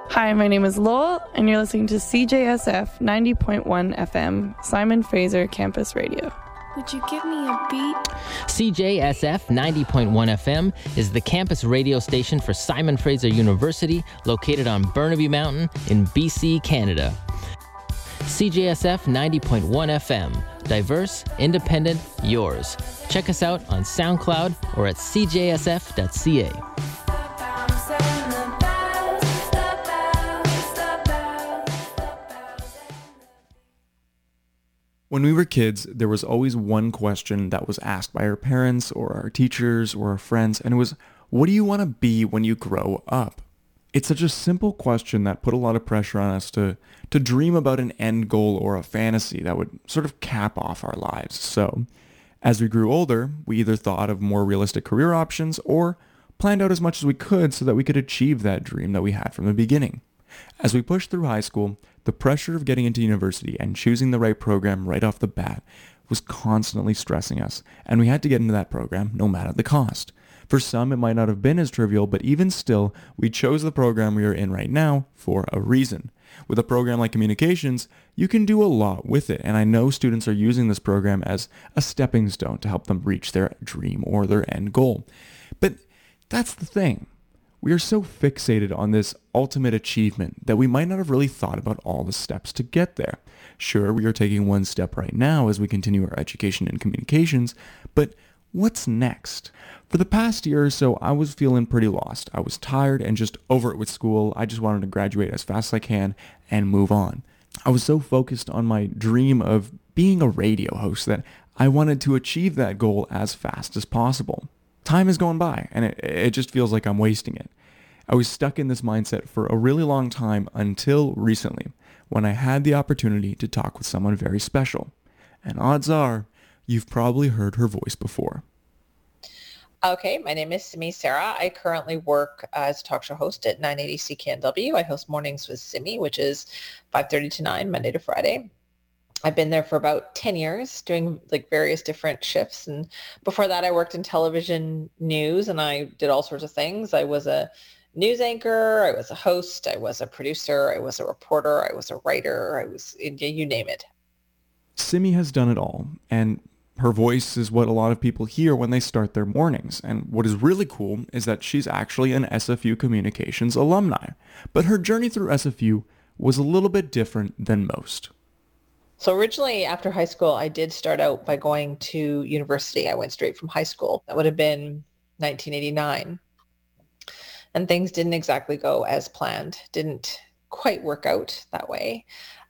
Hi, my name is Lowell, and you're listening to CJSF 90.1 FM, Simon Fraser Campus Radio. Would you give me a beat? CJSF 90.1 FM is the campus radio station for Simon Fraser University, located on Burnaby Mountain in BC, Canada. CJSF 90.1 FM, diverse, independent, yours. Check us out on SoundCloud or at cjsf.ca. When we were kids, there was always one question that was asked by our parents or our teachers or our friends, and it was, what do you want to be when you grow up? It's such a simple question that put a lot of pressure on us to dream about an end goal or a fantasy that would sort of cap off our lives. So, as we grew older, we either thought of more realistic career options or planned out as much as we could so that we could achieve that dream that we had from the beginning. As we pushed through high school, the pressure of getting into university and choosing the right program right off the bat was constantly stressing us, and we had to get into that program no matter the cost. For some, it might not have been as trivial, but even still, we chose the program we are in right now for a reason. With a program like communications, you can do a lot with it, and I know students are using this program as a stepping stone to help them reach their dream or their end goal. But that's the thing. We are so fixated on this ultimate achievement that we might not have really thought about all the steps to get there. Sure, we are taking one step right now as we continue our education in communications, but what's next? For the past year or so, I was feeling pretty lost. I was tired and just over it with school. I just wanted to graduate as fast as I can and move on. I was so focused on my dream of being a radio host that I wanted to achieve that goal as fast as possible. Time is going by, and it just feels like I'm wasting it. I was stuck in this mindset for a really long time until recently, when I had the opportunity to talk with someone very special. And odds are, you've probably heard her voice before. Okay, my name is Simi Sarah. I currently work as a talk show host at 980 CKNW. I host Mornings with Simi, which is 5:30 to 9, Monday to Friday. I've been there for about 10 years doing like various different shifts. And before that, I worked in television news and I did all sorts of things. I was a news anchor. I was a host. I was a producer. I was a reporter. I was a writer. You name it. Simi has done it all. And her voice is what a lot of people hear when they start their mornings. And what is really cool is that she's actually an SFU Communications alumni. But her journey through SFU was a little bit different than most. So originally after high school, I did start out by going to university. I went straight from high school. That would have been 1989. And things didn't exactly go as planned. Didn't quite work out that way.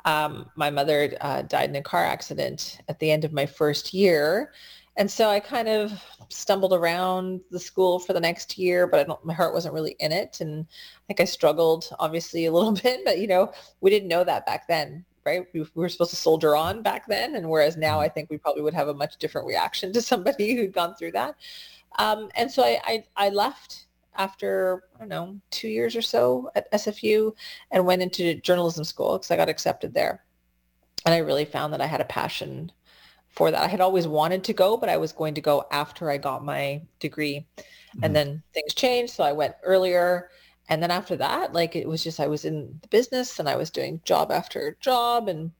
My mother died in a car accident at the end of my first year. And so I kind of stumbled around the school for the next year, but my heart wasn't really in it. And I think I struggled obviously a little bit, but we didn't know that back then. Right? We were supposed to soldier on back then. And whereas now I think we probably would have a much different reaction to somebody who'd gone through that. And so I left after, 2 years or so at SFU and went into journalism school because I got accepted there. And I really found that I had a passion for that. I had always wanted to go, but I was going to go after I got my degree. Mm-hmm. And then things changed. So I went earlier. And then after that, it was just, I was in the business and I was doing job after job and,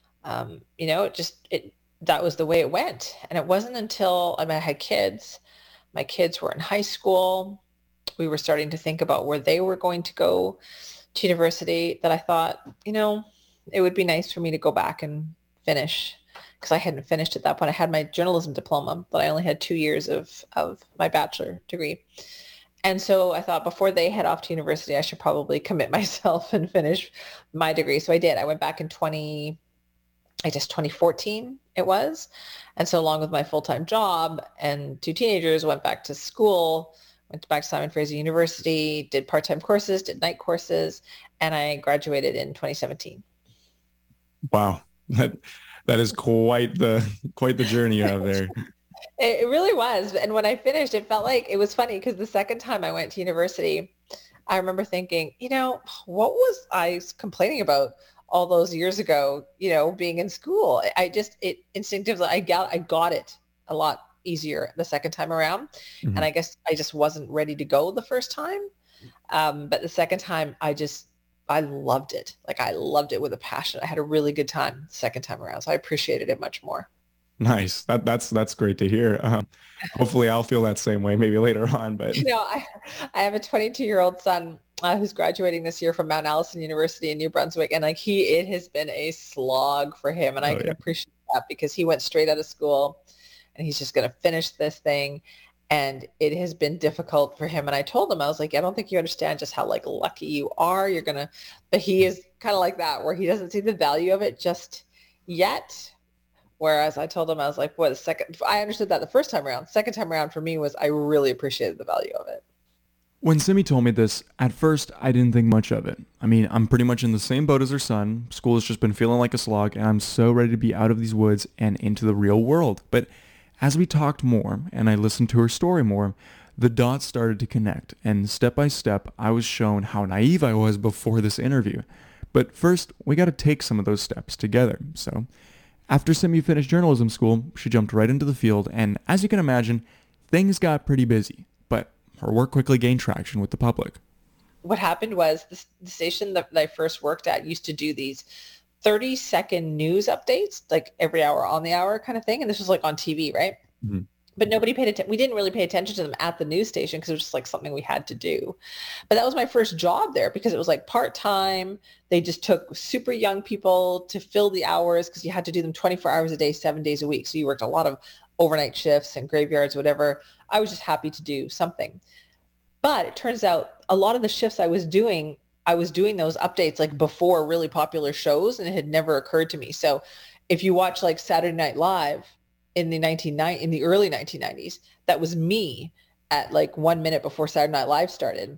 that was the way it went. And it wasn't until I had kids, my kids were in high school. We were starting to think about where they were going to go to university that I thought, it would be nice for me to go back and finish because I hadn't finished at that point. I had my journalism diploma, but I only had 2 years of my bachelor degree. And so I thought before they head off to university, I should probably commit myself and finish my degree. So I did. I went back in 2014 it was. And so along with my full-time job and 2 teenagers, went back to school, went back to Simon Fraser University, did part-time courses, did night courses, and I graduated in 2017. Wow. That is quite the journey you have there. It really was. And when I finished, it felt like it was funny because the second time I went to university, I remember thinking, what was I complaining about all those years ago, being in school? It instinctively, I got it a lot easier the second time around. Mm-hmm. And I guess I just wasn't ready to go the first time. But the second time I I loved it. Like I loved it with a passion. I had a really good time the second time around. So I appreciated it much more. Nice. That's great to hear. Hopefully I'll feel that same way maybe later on, but I have a 22-year-old son who's graduating this year from Mount Allison University in New Brunswick. And like it has been a slog for him. And I can appreciate that because he went straight out of school and he's just going to finish this thing. And it has been difficult for him. And I told him, I was like, I don't think you understand just how like lucky you are. But he is kind of like that where he doesn't see the value of it just yet. Whereas I told him, I was like, I understood that the first time around. Second time around for me was I really appreciated the value of it. When Simi told me this, at first I didn't think much of it. I mean, I'm pretty much in the same boat as her son. School has just been feeling like a slog and I'm so ready to be out of these woods and into the real world. But as we talked more and I listened to her story more, the dots started to connect and step by step I was shown how naive I was before this interview. But first, we got to take some of those steps together. So after Simi finished journalism school, she jumped right into the field, and as you can imagine, things got pretty busy, but her work quickly gained traction with the public. What happened was the station that I first worked at used to do these 30-second news updates, like every hour on the hour kind of thing, and this was like on TV, right? Mm-hmm. But nobody paid attention. We didn't really pay attention to them at the news station because it was just like something we had to do. But that was my first job there because it was like part-time. They just took super young people to fill the hours because you had to do them 24 hours a day, 7 days a week. So you worked a lot of overnight shifts and graveyards, whatever. I was just happy to do something. But it turns out a lot of the shifts I was doing those updates like before really popular shows, and it had never occurred to me. So if you watch like Saturday Night Live, in the early 1990s, that was me at like 1 minute before Saturday Night Live started.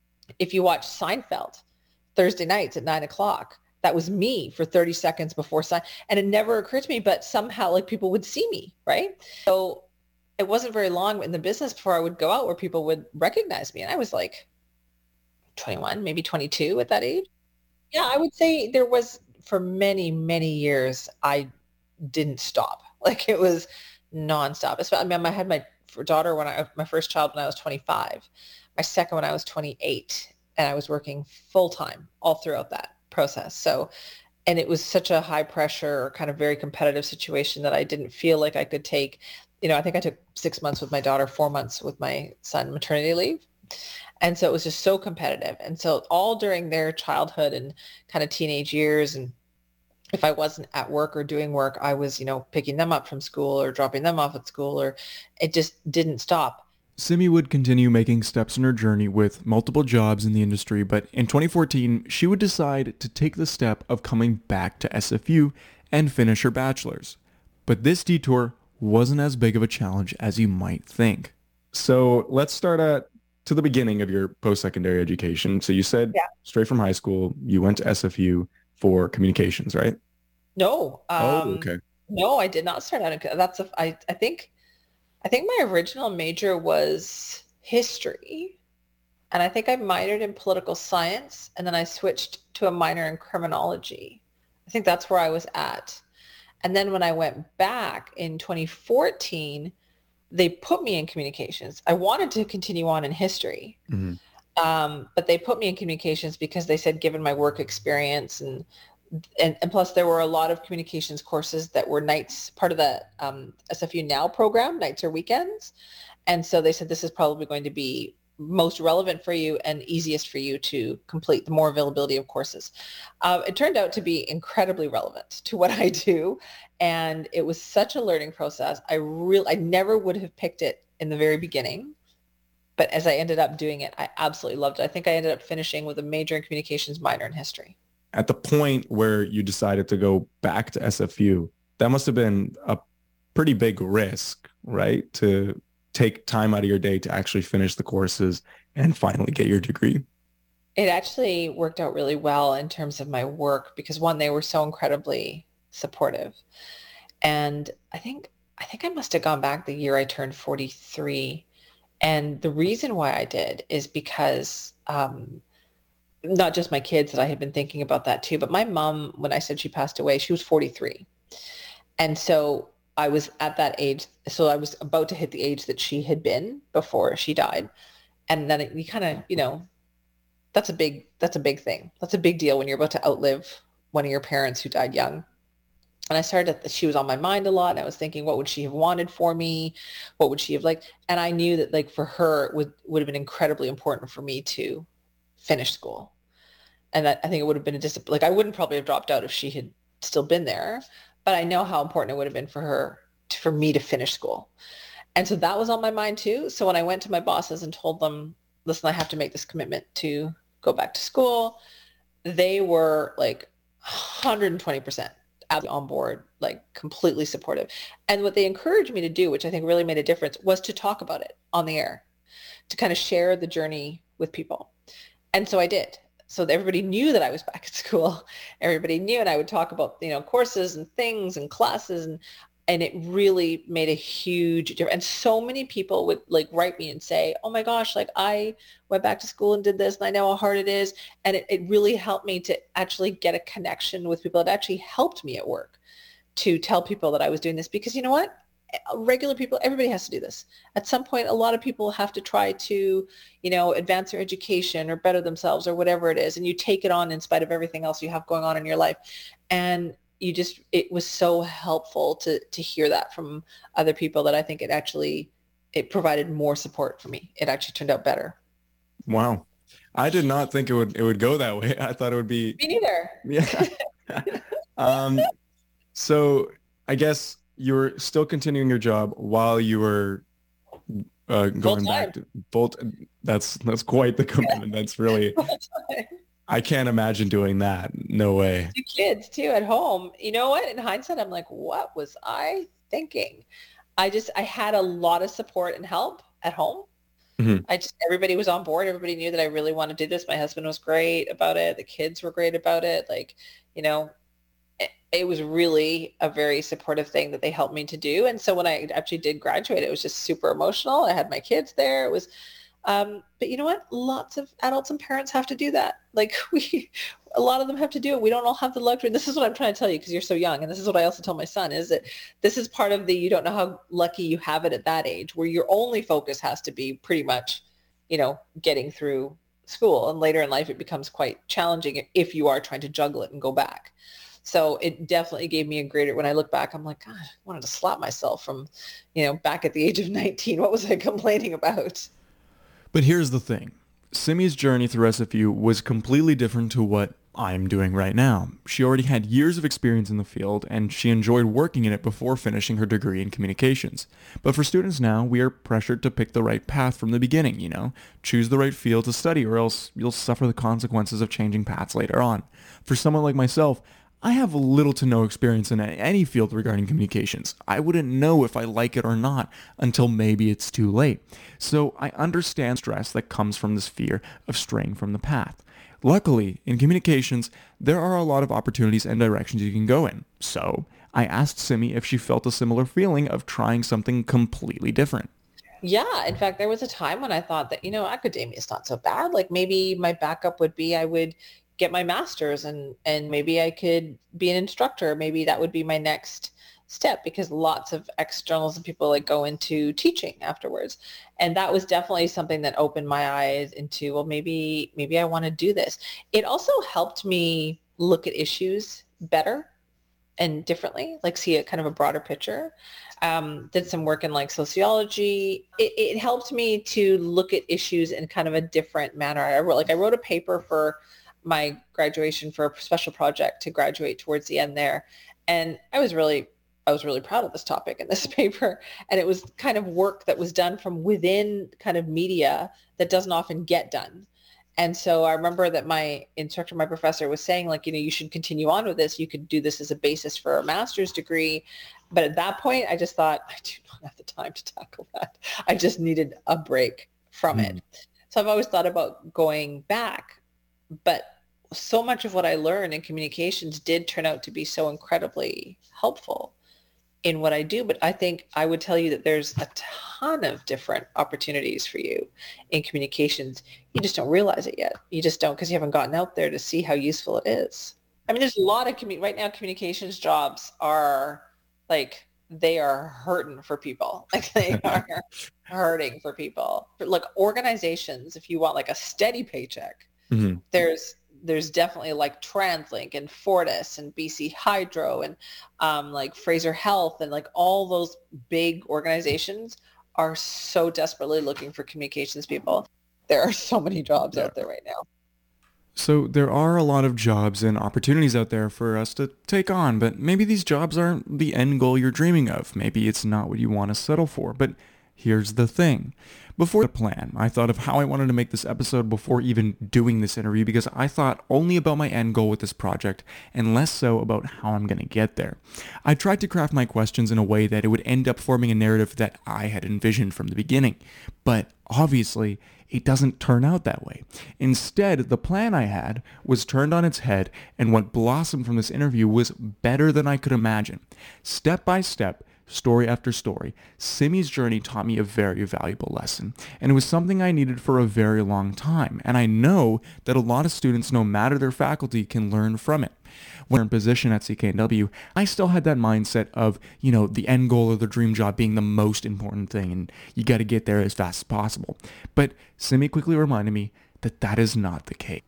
If you watch Seinfeld Thursday nights at 9:00, that was me for 30 seconds before Seinfeld. And it never occurred to me, but somehow like people would see me, right? So it wasn't very long in the business before I would go out where people would recognize me. And I was like 21, maybe 22 at that age. Yeah, I would say there was for many, many years, I didn't stop. Like it was nonstop. I mean, I had my daughter my first child when I was 25, my second when I was 28, and I was working full time all throughout that process. So, and it was such a high pressure, kind of very competitive situation that I didn't feel like I could take, I think I took 6 months with my daughter, 4 months with my son maternity leave. And so it was just so competitive. And so all during their childhood and kind of teenage years, and if I wasn't at work or doing work, I was, picking them up from school or dropping them off at school, or it just didn't stop. Simi would continue making steps in her journey with multiple jobs in the industry, but in 2014, she would decide to take the step of coming back to SFU and finish her bachelor's. But this detour wasn't as big of a challenge as you might think. So let's start to the beginning of your post-secondary education. So you said straight from high school, you went to SFU for communications, right? No. Okay. No, I did not start out. I think my original major was history, and I think I minored in political science, and then I switched to a minor in criminology. I think that's where I was at. And then when I went back in 2014, they put me in communications. I wanted to continue on in history. Mm-hmm. But they put me in communications because they said, given my work experience and plus there were a lot of communications courses that were nights, part of the SFU Now program, nights or weekends. And so they said, this is probably going to be most relevant for you and easiest for you to complete, the more availability of courses. It turned out to be incredibly relevant to what I do. And it was such a learning process. I never would have picked it in the very beginning. But as I ended up doing it, I absolutely loved it. I think I ended up finishing with a major in communications, minor in history. At the point where you decided to go back to SFU, that must have been a pretty big risk, right? To take time out of your day to actually finish the courses and finally get your degree. It actually worked out really well in terms of my work because one, they were so incredibly supportive. And I think I must have gone back the year I turned 43. And the reason why I did is because not just my kids, that I had been thinking about that too, but my mom, when I said she passed away, she was 43. And so I was at that age. So I was about to hit the age that she had been before she died. And then we kind of, that's a big thing. That's a big deal when you're about to outlive one of your parents who died young. And she was on my mind a lot. And I was thinking, what would she have wanted for me? What would she have liked? And I knew that like for her, it would have been incredibly important for me to finish school. And that I think it would have been like I wouldn't probably have dropped out if she had still been there, but I know how important it would have been for her, for me to finish school. And so that was on my mind too. So when I went to my bosses and told them, listen, I have to make this commitment to go back to school, they were like 120% on board, like completely supportive. And what they encouraged me to do, which I think really made a difference, was to talk about it on the air, to kind of share the journey with people. And so I did. So everybody knew that I was back at school. Everybody knew, and I would talk about, courses and things and classes, and it really made a huge difference. And so many people would like write me and say, oh my gosh, like I went back to school and did this and I know how hard it is. And it really helped me to actually get a connection with people. It actually helped me at work to tell people that I was doing this, because you know what? Regular people, everybody has to do this. At some point, a lot of people have to try to, advance their education or better themselves or whatever it is. And you take it on in spite of everything else you have going on in your life. And it was so helpful to hear that from other people that I think it provided more support for me. It actually turned out better. Wow. I did not think it would go that way. I thought it would be. Me neither. Yeah. So I guess you're still continuing your job while you were going back to Bolt. That's quite the commitment. That's really, I can't imagine doing that. No way. 2 kids too at home. You know what? In hindsight, I'm like, what was I thinking? I had a lot of support and help at home. Mm-hmm. Everybody was on board. Everybody knew that I really wanted to do this. My husband was great about it. The kids were great about it. Like, it was really a very supportive thing that they helped me to do. And so when I actually did graduate, it was just super emotional. I had my kids there. It was, but you know what? Lots of adults and parents have to do that. Like a lot of them have to do it. We don't all have the luxury. And this is what I'm trying to tell you, because you're so young. And this is what I also tell my son, is that this is part of you don't know how lucky you have it at that age, where your only focus has to be pretty much, getting through school. And later in life, it becomes quite challenging if you are trying to juggle it and go back. So it definitely gave me a greater, when I look back, I'm like, God, I wanted to slap myself from, back at the age of 19. What was I complaining about? But here's the thing. Simi's journey through SFU was completely different to what I'm doing right now. She already had years of experience in the field, and she enjoyed working in it before finishing her degree in communications. But for students now, we are pressured to pick the right path from the beginning, choose the right field to study, or else you'll suffer the consequences of changing paths later on. For someone like myself, I have little to no experience in any field regarding communications. I wouldn't know if I like it or not until maybe it's too late. So I understand stress that comes from this fear of straying from the path. Luckily, in communications, there are a lot of opportunities and directions you can go in. So I asked Simi if she felt a similar feeling of trying something completely different. Yeah. In fact, there was a time when I thought that, academia is not so bad. Like maybe my backup would be I would get my master's and maybe I could be an instructor. Maybe that would be my next step, because lots of externals and people like go into teaching afterwards. And that was definitely something that opened my eyes into, well, maybe I want to do this. It also helped me look at issues better and differently, like see a kind of a broader picture. Did some work in like sociology. It helped me to look at issues in kind of a different manner. I wrote a paper for my graduation for a special project to graduate towards the end there. And I was really proud of this topic in this paper. And it was kind of work that was done from within kind of media that doesn't often get done. And so I remember that my instructor, my professor was saying like, you should continue on with this. You could do this as a basis for a master's degree. But at that point, I just thought, I do not have the time to tackle that. I just needed a break from it. So I've always thought about going back. But so much of what I learned in communications did turn out to be so incredibly helpful in what I do. But I think I would tell you that there's a ton of different opportunities for you in communications. You just don't realize it yet. You just don't, because you haven't gotten out there to see how useful it is. I mean, there's a lot of right now, communications jobs are like, they are hurting for people. Like they are hurting for people. Like organizations, if you want like a steady paycheck, Mhm. There's definitely like TransLink and Fortis and BC Hydro and like Fraser Health and like all those big organizations are so desperately looking for communications people. There are so many jobs Yeah. out there right now. So there are a lot of jobs and opportunities out there for us to take on, but maybe these jobs aren't the end goal you're dreaming of. Maybe it's not what you want to settle for. But here's the thing. Before the plan, I thought of how I wanted to make this episode before even doing this interview because I thought only about my end goal with this project and less so about how I'm going to get there. I tried to craft my questions in a way that it would end up forming a narrative that I had envisioned from the beginning. But obviously, it doesn't turn out that way. Instead, the plan I had was turned on its head, and what blossomed from this interview was better than I could imagine. Step by step, story after story, Simi's journey taught me a very valuable lesson, and it was something I needed for a very long time, and I know that a lot of students, no matter their faculty, can learn from it. When I'm in position at CKNW, I still had that mindset of, the end goal of the dream job being the most important thing, and you got to get there as fast as possible. But Simi quickly reminded me that that is not the case.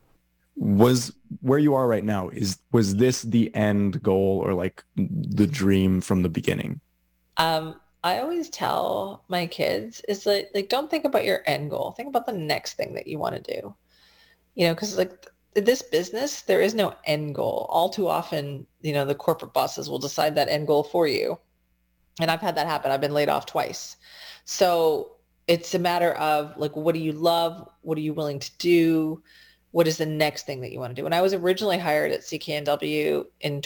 Was where you are right now, was this the end goal or like the dream from the beginning? I always tell my kids is like don't think about your end goal. Think about the next thing that you want to do. Because like this business, there is no end goal. All too often, the corporate bosses will decide that end goal for you. And I've had that happen. I've been laid off twice. So it's a matter of like, what do you love? What are you willing to do? What is the next thing that you want to do? When I was originally hired at CKNW in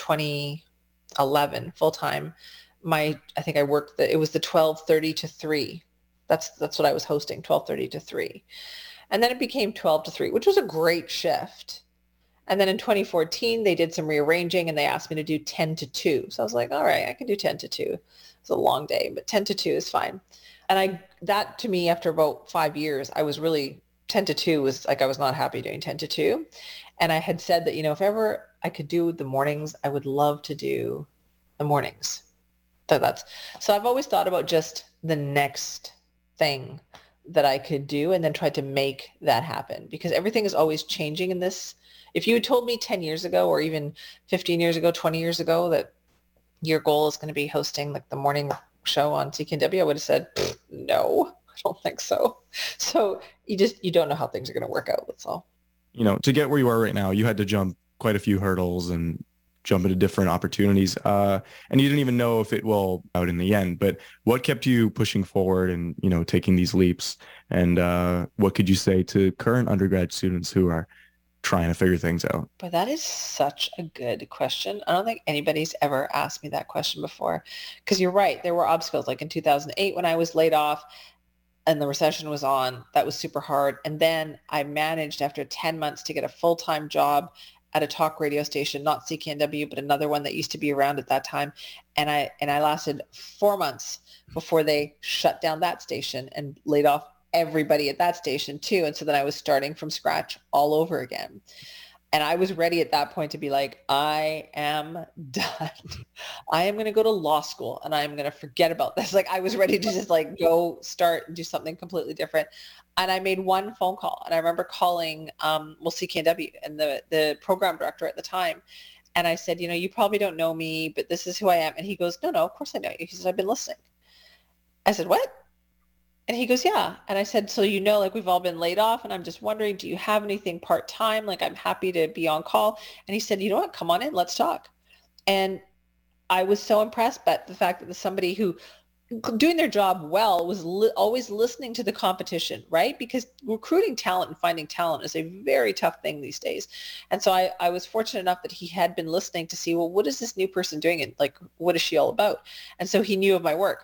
2011 full-time, I think I worked, it was the 12:30 to 3. That's what I was hosting, 12:30 to 3. And then it became 12 to 3, which was a great shift. And then in 2014, they did some rearranging and they asked me to do 10 to 2. So I was like, all right, I can do 10 to 2. It's a long day, but 10 to 2 is fine. And that to me, after about 5 years, I was really, 10 to 2 was like, I was not happy doing 10 to 2. And I had said that, if ever I could do the mornings, I would love to do the mornings. So I've always thought about just the next thing that I could do and then try to make that happen because everything is always changing in this. If you had told me 10 years ago or even 15 years ago, 20 years ago that your goal is going to be hosting like the morning show on CKNW, I would have said, no, I don't think so. So you don't know how things are going to work out. That's all. To get where you are right now, you had to jump quite a few hurdles and jump into different opportunities. And you didn't even know if it will out in the end, but what kept you pushing forward and, taking these leaps? And what could you say to current undergrad students who are trying to figure things out? But that is such a good question. I don't think anybody's ever asked me that question before because you're right. There were obstacles like in 2008 when I was laid off and the recession was on, that was super hard. And then I managed after 10 months to get a full-time job at a talk radio station, not CKNW, but another one that used to be around at that time. And I lasted 4 months before they shut down that station and laid off everybody at that station too. And so then I was starting from scratch all over again. And I was ready at that point to be like, I am done. I am going to go to law school and I'm going to forget about this. Like I was ready to just like go start and do something completely different. And I made one phone call and I remember calling, CKNW and the program director at the time. And I said, you probably don't know me, but this is who I am. And he goes, no, of course I know you. He says, I've been listening. I said, what? And he goes, yeah. And I said, so like we've all been laid off and I'm just wondering, do you have anything part-time? Like I'm happy to be on call. And he said, you know what, come on in, let's talk. And I was so impressed by the fact that there's somebody who doing their job well was always listening to the competition, right? Because recruiting talent and finding talent is a very tough thing these days. And so I was fortunate enough that he had been listening to see, well, what is this new person doing? And like, what is she all about? And so he knew of my work.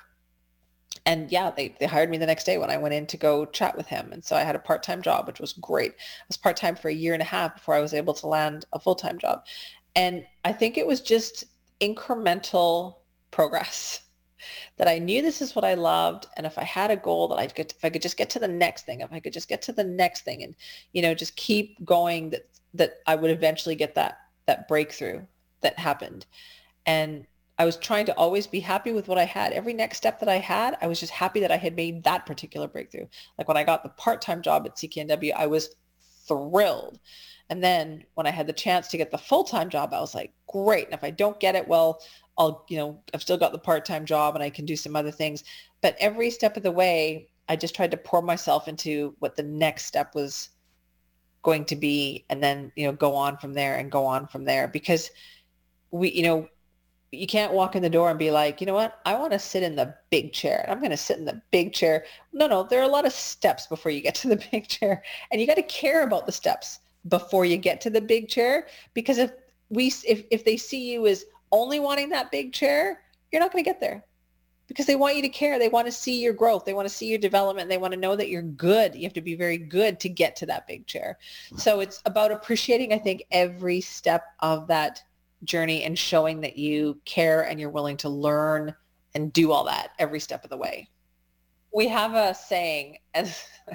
And yeah, they hired me the next day when I went in to go chat with him. And so I had a part-time job, which was great. I was part-time for 1.5 years before I was able to land a full-time job. And I think it was just incremental progress that I knew this is what I loved. And if I had a goal that if I could just get to the next thing, if I could just get to the next thing and, just keep going, that I would eventually get that breakthrough that happened. And I was trying to always be happy with what I had. Every next step that I had, I was just happy that I had made that particular breakthrough. Like when I got the part-time job at CKNW, I was thrilled. And then when I had the chance to get the full-time job, I was like, great. And if I don't get it, well, I've still got the part-time job and I can do some other things. But every step of the way, I just tried to pour myself into what the next step was going to be, and then, go on from there and go on from there. Because you can't walk in the door and be like, you know what, I want to sit in the big chair and I'm going to sit in the big chair. No, there are a lot of steps before you get to the big chair, and you got to care about the steps before you get to the big chair. Because if they see you as only wanting that big chair, you're not going to get there, because they want you to care. They want to see your growth. They want to see your development. They want to know that you're good. You have to be very good to get to that big chair. So it's about appreciating, I think, every step of that journey and showing that you care and you're willing to learn and do all that every step of the way. We have a saying, and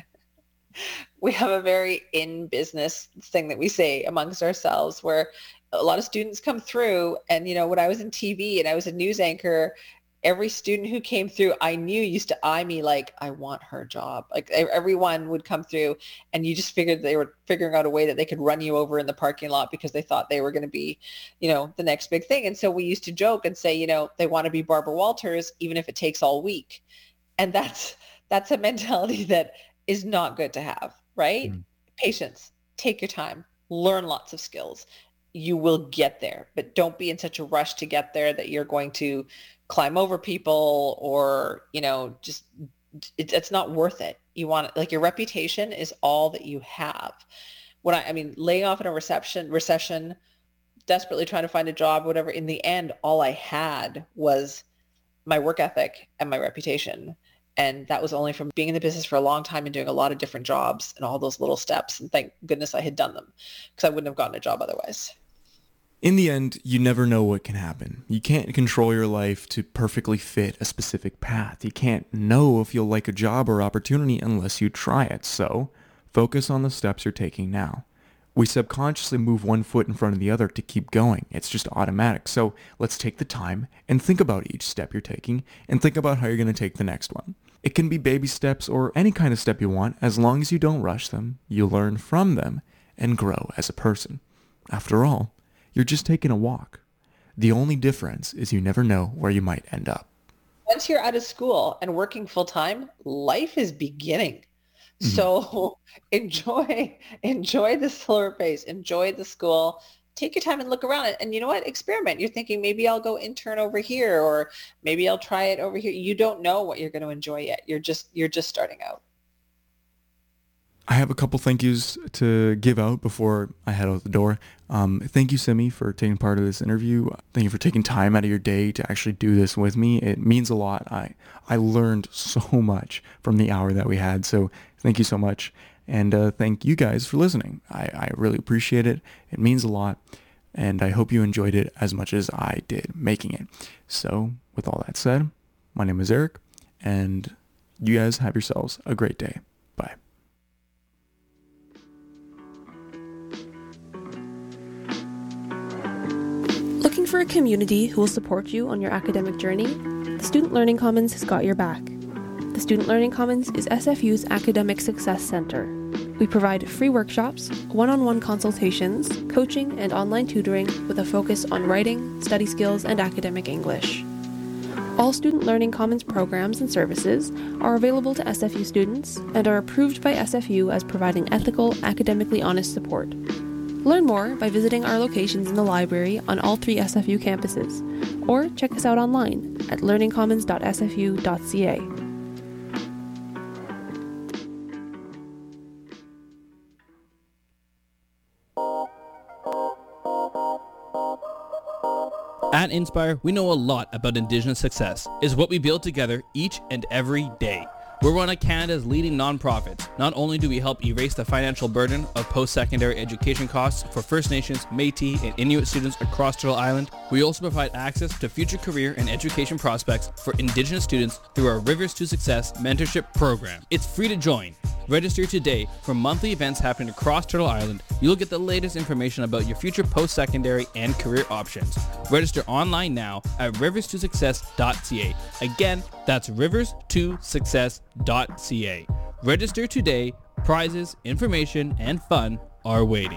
we have a very in business thing that we say amongst ourselves, where a lot of students come through, and when I was in TV and I was a news anchor, every student who came through, I knew, used to eye me like, I want her job. Like, everyone would come through, and you just figured they were figuring out a way that they could run you over in the parking lot because they thought they were going to be, the next big thing. And so we used to joke and say, they want to be Barbara Walters, even if it takes all week. And that's a mentality that is not good to have, right? Mm. Patience, take your time, learn lots of skills. You will get there, but don't be in such a rush to get there that you're going to climb over people, or, it's not worth it. You want, your reputation is all that you have. Laying off in a recession, desperately trying to find a job, whatever, in the end, all I had was my work ethic and my reputation. And that was only from being in the business for a long time and doing a lot of different jobs and all those little steps. And thank goodness I had done them, because I wouldn't have gotten a job otherwise. In the end, you never know what can happen. You can't control your life to perfectly fit a specific path. You can't know if you'll like a job or opportunity unless you try it. So, focus on the steps you're taking now. We subconsciously move one foot in front of the other to keep going. It's just automatic. So, let's take the time and think about each step you're taking, and think about how you're going to take the next one. It can be baby steps or any kind of step you want. As long as you don't rush them, you learn from them and grow as a person. After all, you're just taking a walk. The only difference is you never know where you might end up. Once you're out of school and working full time, life is beginning. Mm-hmm. So enjoy the slower pace, enjoy the school, take your time and look around. And you know what? Experiment. You're thinking, maybe I'll go intern over here, or maybe I'll try it over here. You don't know what you're going to enjoy yet. You're just starting out. I have a couple thank yous to give out before I head out the door. Thank you, Simi, for taking part of this interview. Thank you for taking time out of your day to actually do this with me. It means a lot. I learned so much from the hour that we had, so thank you so much. And thank you guys for listening. I really appreciate it. It means a lot, and I hope you enjoyed it as much as I did making it. So, with all that said, my name is Eric, and you guys have yourselves a great day. Bye. Looking for a community who will support you on your academic journey? The Student Learning Commons has got your back. The Student Learning Commons is SFU's Academic Success Center. We provide free workshops, one-on-one consultations, coaching, and online tutoring with a focus on writing, study skills, and academic English. All Student Learning Commons programs and services are available to SFU students and are approved by SFU as providing ethical, academically honest support. Learn more by visiting our locations in the library on all 3 SFU campuses, or check us out online at learningcommons.sfu.ca. At Inspire, we know a lot about Indigenous success. It's what we build together each and every day. We're one of Canada's leading nonprofits. Not only do we help erase the financial burden of post-secondary education costs for First Nations, Métis, and Inuit students across Turtle Island, we also provide access to future career and education prospects for Indigenous students through our Rivers to Success mentorship program. It's free to join. Register today for monthly events happening across Turtle Island. You'll get the latest information about your future post-secondary and career options. Register online now at riverstosuccess.ca. Again, that's riverstosuccess.ca. Register today Prizes, information, and fun are waiting.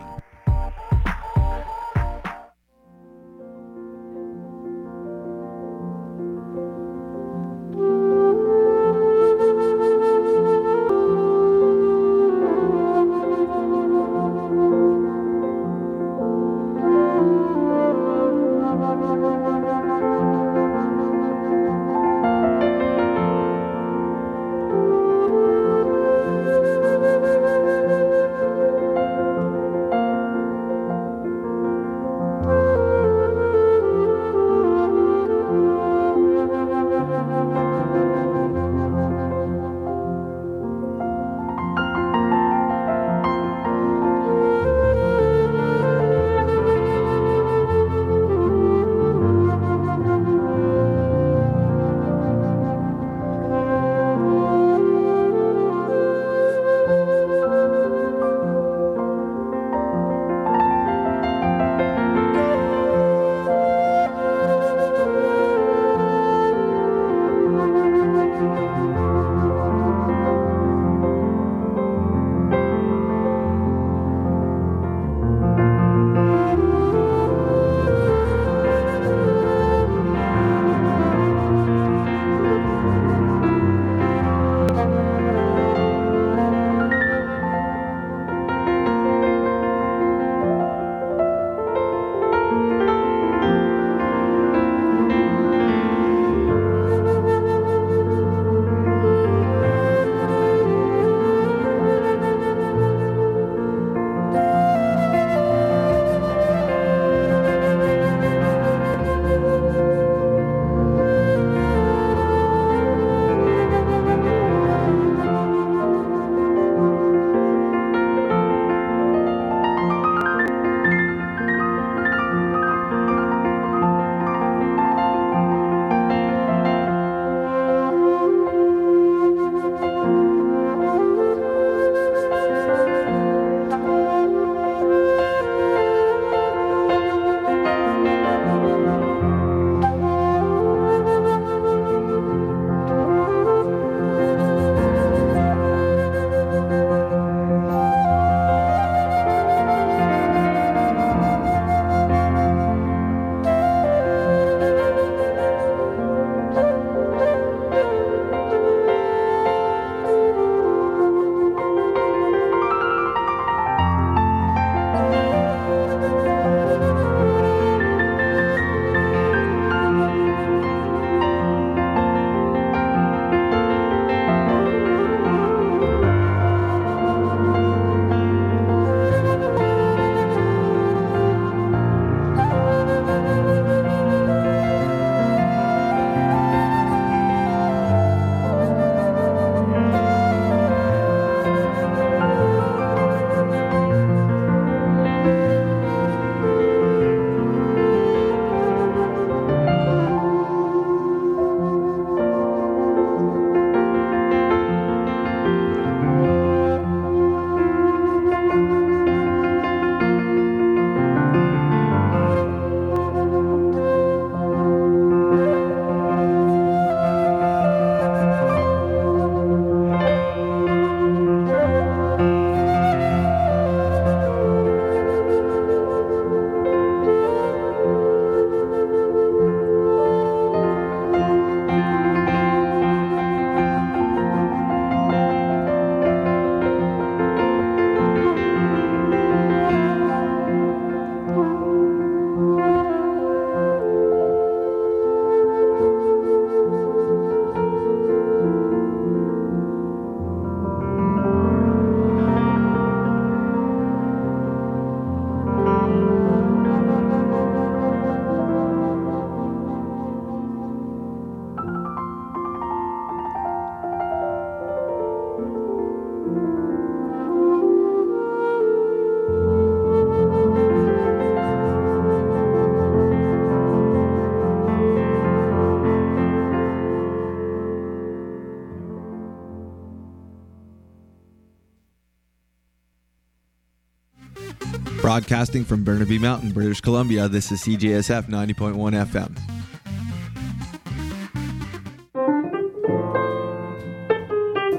Broadcasting from Burnaby Mountain, British Columbia, this is CJSF 90.1 FM.